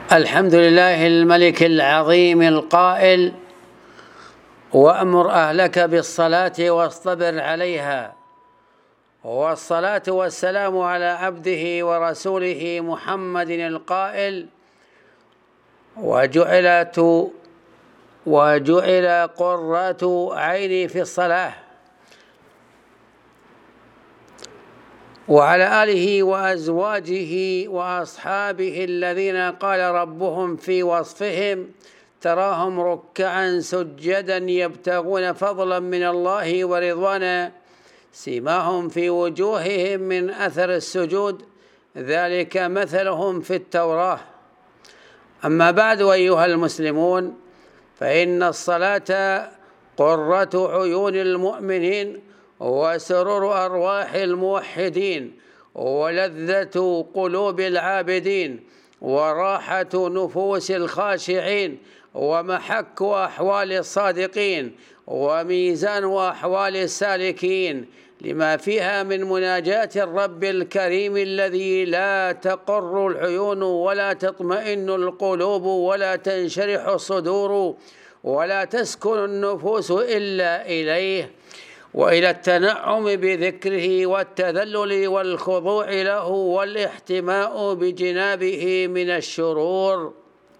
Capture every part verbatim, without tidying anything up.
الحمد لله الملك العظيم القائل: وأمر أهلك بالصلاة واصطبر عليها. والصلاة والسلام على عبده ورسوله محمد القائل: وجعلت وجعل قرة عيني في الصلاة. وعلى آله وأزواجه وأصحابه الذين قال ربهم في وصفهم: تراهم ركعا سجدا يبتغون فضلا من الله ورضوانا سيماهم في وجوههم من أثر السجود ذلك مثلهم في التوراة. أما بعد، أيها المسلمون، فإن الصلاة قرة عيون المؤمنين وسرور أرواح الموحدين ولذة قلوب العابدين وراحة نفوس الخاشعين ومحك أحوال الصادقين وميزان أحوال السالكين، لما فيها من مناجاة الرب الكريم الذي لا تقر العيون ولا تطمئن القلوب ولا تنشرح الصدور ولا تسكن النفوس إلا إليه، وإلى التنعم بذكره والتذلل والخضوع له والاحتماء بجنابه من الشرور.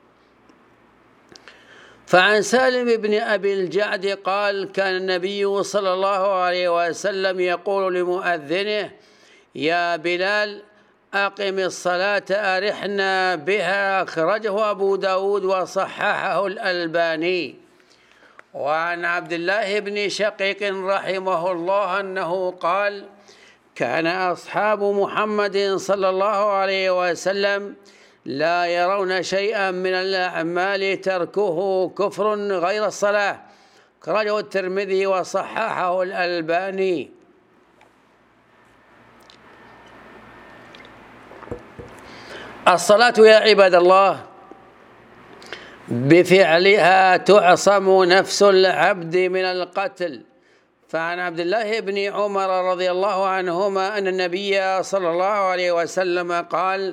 فعن سالم بن أبي الجعد قال: كان النبي صلى الله عليه وسلم يقول لمؤذنه: يا بلال أقم الصلاة أرحنا بها. أخرجه أبو داود وصححه الألباني. وعن عبد الله بن شقيق رحمه الله أنه قال: كان أصحاب محمد صلى الله عليه وسلم لا يرون شيئا من الأعمال تركه كفر غير الصلاة. أخرجه الترمذي وصححه الألباني. الصلاة يا عباد الله بفعلها تعصم نفس العبد من القتل. فعن عبد الله بن عمر رضي الله عنهما أن النبي صلى الله عليه وسلم قال: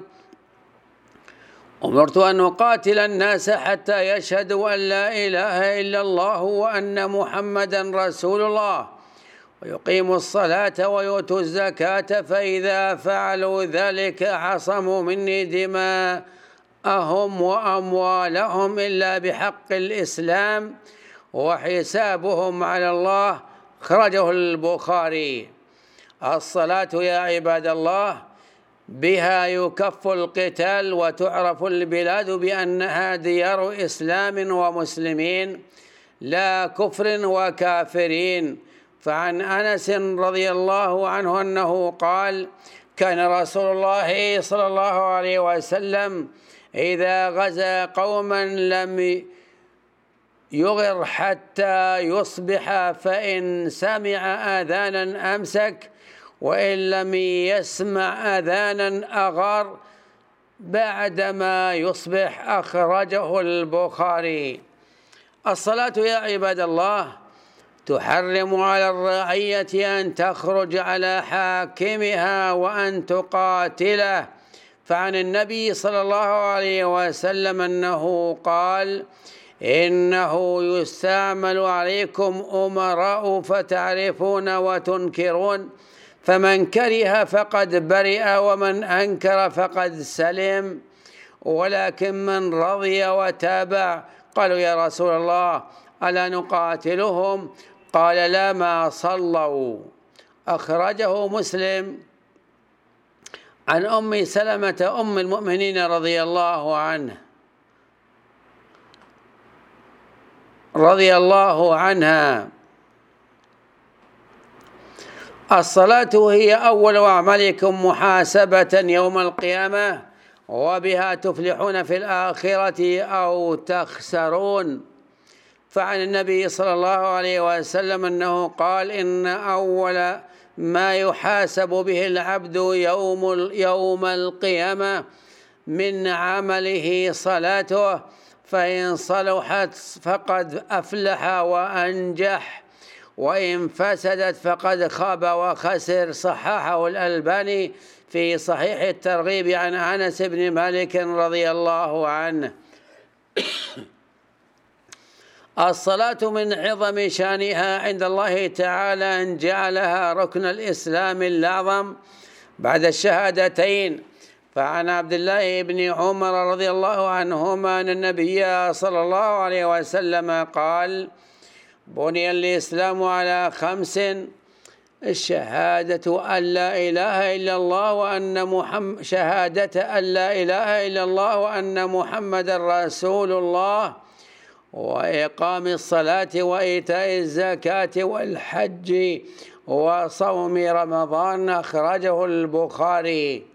أمرت أن أقاتل الناس حتى يشهدوا أن لا إله إلا الله وأن محمدا رسول الله ويقيموا الصلاة ويؤتوا الزكاة، فإذا فعلوا ذلك عصموا مني دماءهم وأموالهم إلا بحق الإسلام وحسابهم على الله. أخرجه البخاري. الصلاة يا عباد الله بها يكف القتال وتعرف البلاد بأنها ديار إسلام ومسلمين لا كفر وكافرين. فعن أنس رضي الله عنه أنه قال: كان رسول الله صلى الله عليه وسلم إذا غزا قوما لم يغر حتى يصبح، فإن سمع آذانا أمسك وإن لم يسمع آذانا أغار بعدما يصبح. أخرجه البخاري. الصلاة يا عباد الله تحرم على الرعية أن تخرج على حاكمها وأن تقاتله. فعن النبي صلى الله عليه وسلم أنه قال: إنه يستعمل عليكم أمراء فتعرفون وتنكرون، فمن كره فقد برئ ومن أنكر فقد سلم، ولكن من رضي وتابع. قالوا: يا رسول الله ألا نقاتلهم؟ قال: لا ما صلوا. أخرجه مسلم. عن أم سلمة أم المؤمنين رضي الله عنه رضي الله عنها: الصلاة هي أول أعمالكم محاسبة يوم القيامة وبها تفلحون في الآخرة أو تخسرون. فعن النبي صلى الله عليه وسلم أنه قال: إن أول ما يحاسب به العبد يوم يوم القيامة من عمله صلاته، فإن صلحت فقد أفلح وأنجح، وإن فسدت فقد خاب وخسر. صححه الألباني في صحيح الترغيب عن أنس بن مالك رضي الله عنه. الصلاة من عظم شانها عند الله تعالى أن جعلها ركن الإسلام الأعظم بعد الشهادتين. فعن عبد الله بن عمر رضي الله عنهما أن النبي صلى الله عليه وسلم قال: بني الإسلام على خمس: الشهادة أن لا إله إلا الله وأن محمد شهادة أن لا إله إلا الله وأن محمد رسول الله، وإقام الصلاة وإيتاء الزكاة والحج وصوم رمضان. أخرجه البخاري.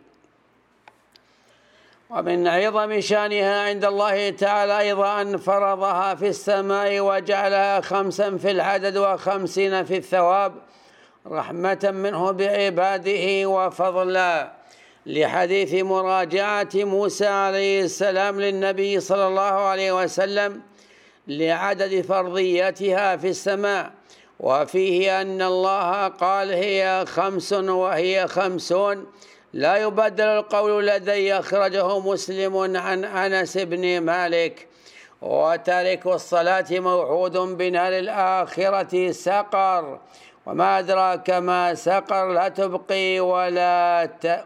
ومن عظم شانها عند الله تعالى أيضا أن فرضها في السماء وجعلها خمسا في العدد وخمسين في الثواب رحمة منه بعباده وفضلا، لحديث مراجعة موسى عليه السلام للنبي صلى الله عليه وسلم لعدد فرضياتها في السماء، وفيه أن الله قال: هي خمس وهي خمسون لا يبدل القول لدي. أخرجه مسلم عن أنس بن مالك. وتارك الصلاة موعود بنار الآخرة سقر، وما أدراك ما سقر، لا تبقي ولا ت...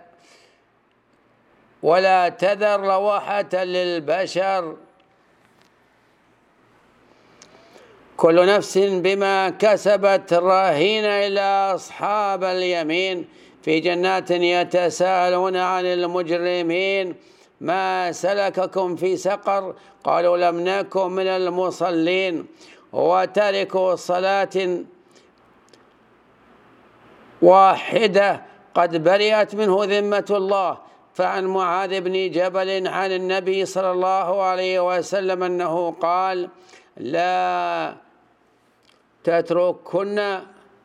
ولا تذر لواحة للبشر. كل نفس بما كسبت رهينة إلى أصحاب اليمين في جنات يتساءلون عن المجرمين: ما سلككم في سقر؟ قالوا: لم نكن من المصلين. وتارك صلاة واحدة قد برئت منه ذمة الله. فعن معاذ بن جبل عن النبي صلى الله عليه وسلم أنه قال: لا تتركن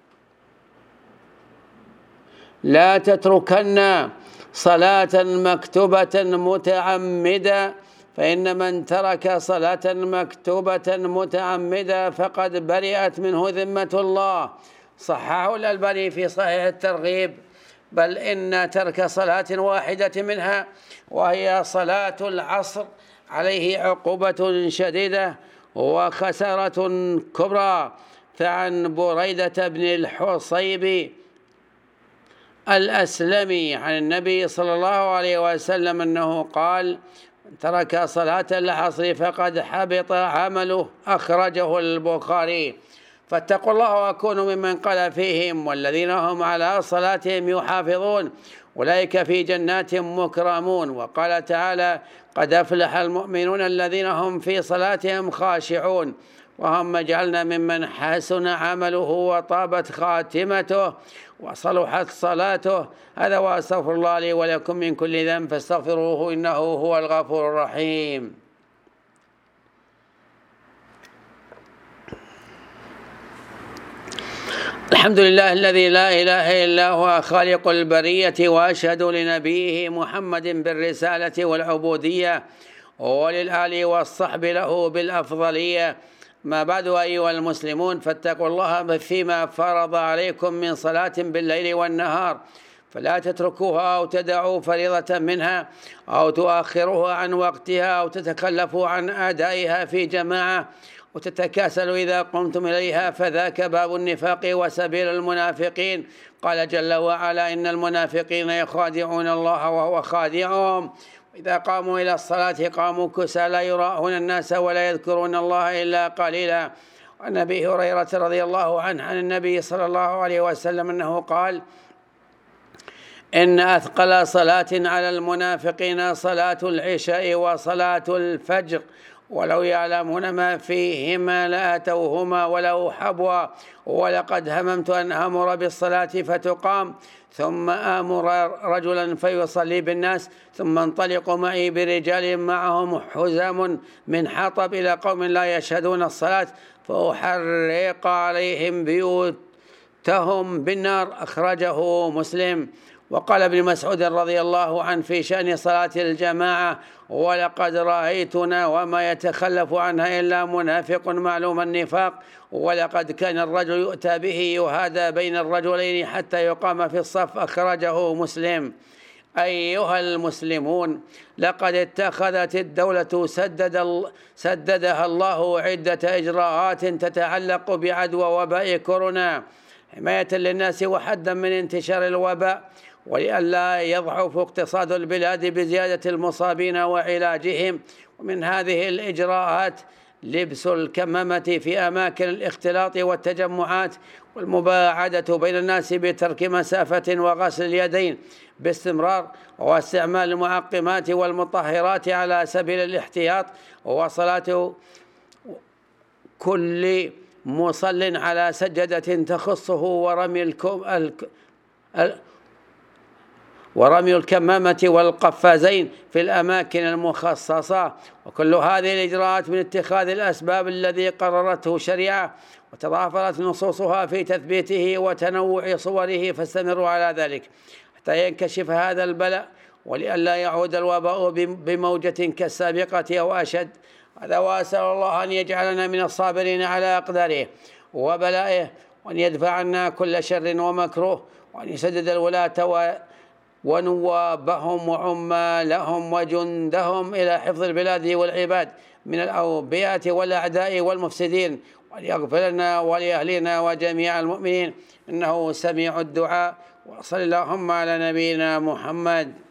لا تتركن صلاة مكتوبة متعمدة، فإن من ترك صلاة مكتوبة متعمدة فقد برئت منه ذمة الله. صححه الألباني في صحيح الترغيب. بل إن ترك صلاة واحدة منها وهي صلاة العصر عليه عقوبة شديدة وخسارة كبرى. فعن بريدة بن الحصيب الأسلمي عن النبي صلى الله عليه وسلم أنه قال: ترك صلاة العصر فقد حبط عمله. أخرجه البخاري. فاتقوا الله وكونوا ممن قال فيهم: والذين هم على صلاتهم يحافظون أولئك في جنات مكرمون. وقال تعالى: قد أفلح المؤمنون الذين هم في صلاتهم خاشعون. وهم جعلنا ممن حسن عمله وطابت خاتمته وصلحت صلاته. هذا وأستغفر الله لي ولكم من كل ذنب فاستغفروه إنه هو الغفور الرحيم. الحمد لله الذي لا إله إلا هو خالق البرية، وأشهد لنبيه محمد بالرسالة والعبودية وللآل والصحب له بالأفضلية. ما بعد أيها المسلمون، فاتقوا الله فيما فرض عليكم من صلاة بالليل والنهار، فلا تتركوها أو تدعوا فريضة منها أو تؤخروها عن وقتها أو تتكلفوا عن أدائها في جماعة وتتكاسلوا إذا قمتم إليها، فذاك باب النفاق وسبيل المنافقين. قال جل وعلا: إن المنافقين يخادعون الله وهو خادعهم، إذا قاموا إلى الصلاة قاموا كسى لا يراءون الناس ولا يذكرون الله إلا قليلا. وعن أبي هريرة رضي الله عنه عن النبي صلى الله عليه وسلم أنه قال: إن أثقل صلاة على المنافقين صلاة العشاء وصلاة الفجر، ولو يعلمون ما فيهما لأتوهما ولو حبوا. ولقد هممت أن أمر بالصلاة فتقام ثم آمر رجلا فيصلي بالناس ثم انطلق معي برجال معهم حزام من حطب إلى قوم لا يشهدون الصلاة فأحرق عليهم بيوتهم بالنار. أخرجه مسلم. وقال ابن مسعود رضي الله عنه في شأن صلاة الجماعة: ولقد رأيتنا وما يتخلف عنها إلا منافق معلوم النفاق، ولقد كان الرجل يؤتى به يهادى بين الرجلين حتى يقام في الصف. أخرجه مسلم. أيها المسلمون، لقد اتخذت الدولة سدد سددها الله عدة إجراءات تتعلق بعدوى وباء كورونا حماية للناس وحدا من انتشار الوباء، ولئلا يضعف اقتصاد البلاد بزيادة المصابين وعلاجهم. ومن هذه الإجراءات لبس الكمامة في أماكن الاختلاط والتجمعات، والمباعدة بين الناس بترك مسافة، وغسل اليدين باستمرار، واستعمال المعقمات والمطهرات على سبيل الاحتياط، وصلاة كل مصل على سجدة تخصه، ورمي الكم الك... ال... ورمي الكمامة والقفازين في الأماكن المخصصة. وكل هذه الإجراءات من اتخاذ الأسباب الذي قررته الشريعة وتضافرت نصوصها في تثبيته وتنوع صوره، فاستمروا على ذلك حتى ينكشف هذا البلاء، ولئلا يعود الوباء بموجة كالسابقة أو أشد. هذا، وأسأل الله أن يجعلنا من الصابرين على أقداره وبلائه، وأن يدفع عنا كل شر ومكروه، وأن يسدد الولاة ونوابهم وعمالهم وجندهم إلى حفظ البلاد والعباد من الأوبئة والأعداء والمفسدين، وأن يغفر لنا ولأهلنا وجميع المؤمنين، إنه سميع الدعاء. وصلى اللهم على نبينا محمد.